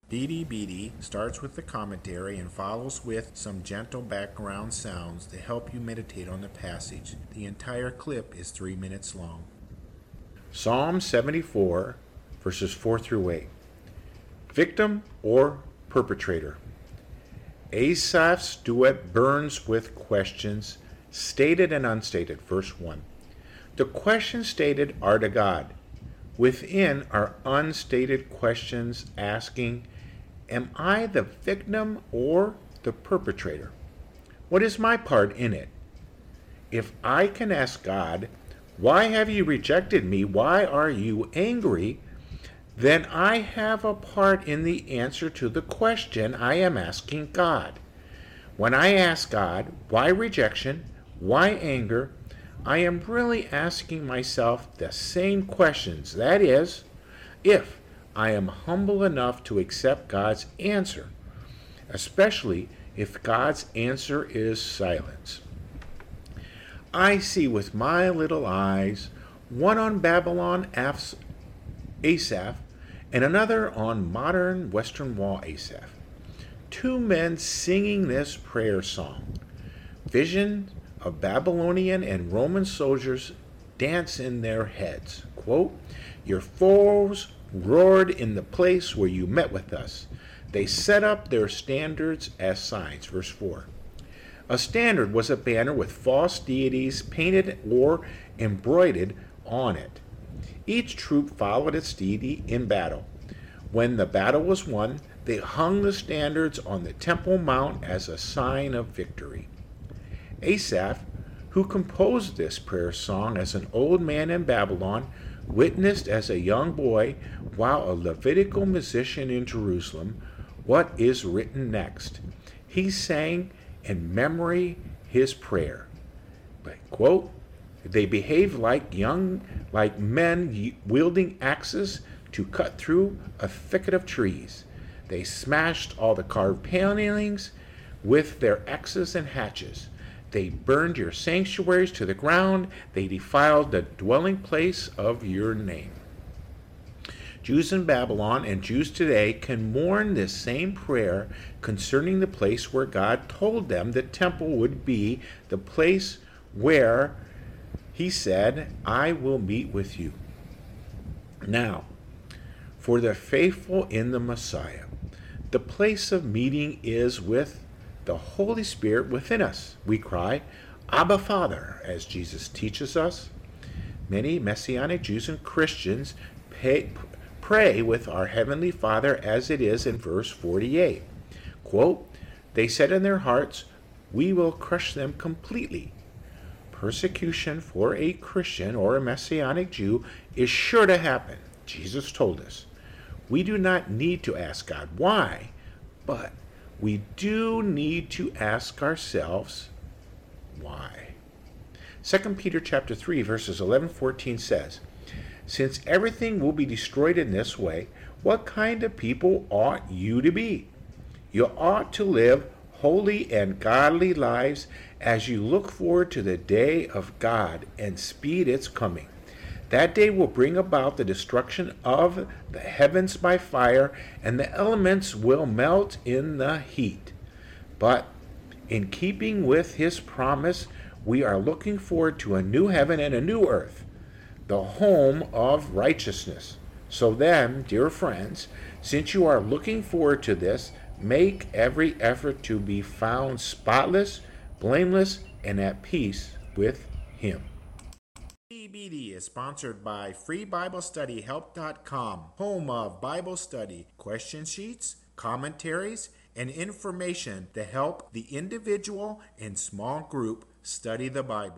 Beady Beady starts with the commentary and follows with some gentle background sounds to help you meditate on the passage. The entire clip is 3 minutes long. Psalm 74, verses 4 through 8. Victim or perpetrator? Asaph's duet burns with questions, stated and unstated. Verse 1. The questions stated are to God. Within are unstated questions asking, am I the victim or the perpetrator? What is my part in it? If I can ask God, why have you rejected me? Why are you angry? Then I have a part in the answer to the question I am asking God. When I ask God, why rejection? Why anger? I am really asking myself the same questions. That is, if I am humble enough to accept God's answer, especially if God's answer is silence. I see with my little eyes, one on Babylon Asaph, and another on modern Western Wall Asaph. Two men singing this prayer song. Vision of Babylonian and Roman soldiers dance in their heads. Quote, your foes roared in the place where you met with us. They set up their standards as signs. Verse 4. A standard was a banner with false deities painted or embroidered on it. Each troop followed its deity in battle. When the battle was won, they hung the standards on the Temple Mount as a sign of victory. Asaph, who composed this prayer song as an old man in Babylon, witnessed as a young boy, while a Levitical musician in Jerusalem, what is written next. He sang in memory his prayer. But, quote, they behaved like men wielding axes to cut through a thicket of trees. They smashed all the carved palings with their axes and hatchets. They burned your sanctuaries to the ground. They defiled the dwelling place of your name. Jews in Babylon and Jews today can mourn this same prayer concerning the place where God told them the temple would be the place where He said, I will meet with you. Now, for the faithful in the Messiah, the place of meeting is with the Holy Spirit within us. We cry, Abba, Father, as Jesus teaches us. Many Messianic Jews and Christians pray with our Heavenly Father as it is in verse 48. Quote, they said in their hearts, we will crush them completely. Persecution for a Christian or a Messianic Jew is sure to happen. Jesus told us. We do not need to ask God why, but we do need to ask ourselves why. 2 Peter chapter 3, verses 11-14 says, since everything will be destroyed in this way, what kind of people ought you to be? You ought to live holy and godly lives as you look forward to the day of God and speed its coming. That day will bring about the destruction of the heavens by fire, and the elements will melt in the heat. But in keeping with His promise, we are looking forward to a new heaven and a new earth, the home of righteousness. So then, dear friends, since you are looking forward to this, make every effort to be found spotless, blameless, and at peace with Him. BBD is sponsored by FreeBibleStudyHelp.com, home of Bible study, question sheets, commentaries, and information to help the individual and small group study the Bible.